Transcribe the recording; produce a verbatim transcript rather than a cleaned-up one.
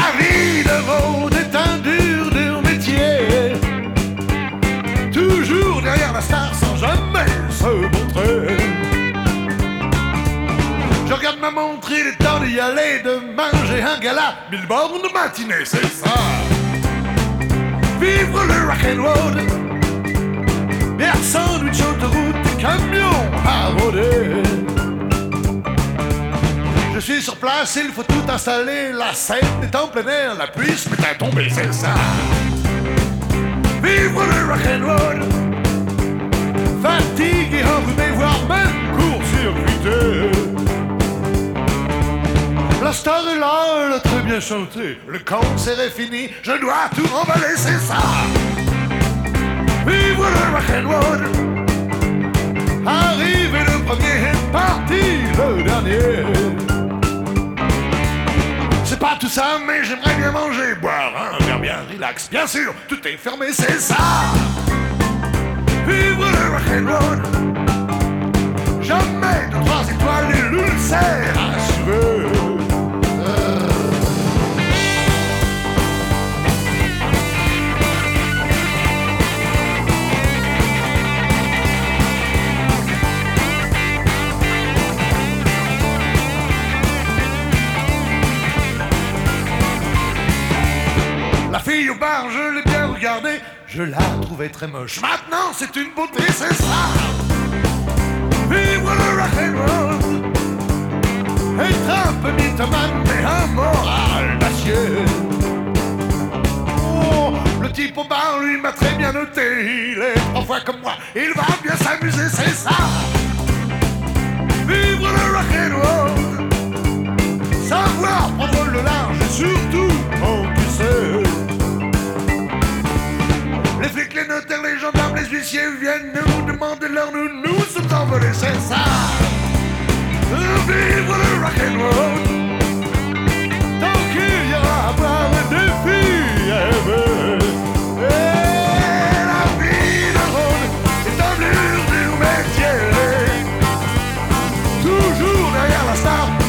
La vie de road est un dur, dur métier. Toujours derrière la star sans jamais se montrer. Je regarde ma montre, il est temps d'y aller. Demain j'ai un gala, mille bornes de matinée, c'est ça. Vivre le rock'n'roll, bière, sandwich, autoroute, des camions à rôder. Je suis sur place, il faut tout installer. La scène est en plein air, la pluie se met à tomber, c'est ça. Vivre le rock'n'roll, fatigué, enrhumé, voire même court-circuité. La star est là, elle a très bien chanté. Le concert est fini, je dois tout remballer, c'est ça. Vivre le rock'n'roll, arriver le premier, parti le dernier. C'est pas tout ça, mais j'aimerais bien manger, boire un verre bien relax. Bien sûr, tout est fermé, c'est ça. Vivre le rock'n'roll, jamais de trois étoiles et l'ulcère assuré. La fille au bar, je l'ai bien regardée, je la trouvais très moche. Maintenant, c'est une beauté, c'est ça. Vivre le rock'n'roll, être un peu mythomane, mais un moral d'acier. Oh, le type au bar, lui, m'a très bien noté. Il est trois fois comme moi, il va bien s'amuser, c'est ça. Vivre le rock'n'roll, savoir prendre le large et surtout encaisser. Les flics, les notaires, les gendarmes, les huissiers viennent nous demander l'heure, nous nous sommes envolés, c'est ça. Vivre le rock'n'roll, tant qu'il y aura à boire des filles à aimer. Et la vie de road est un dur, dur métier. Toujours derrière la star,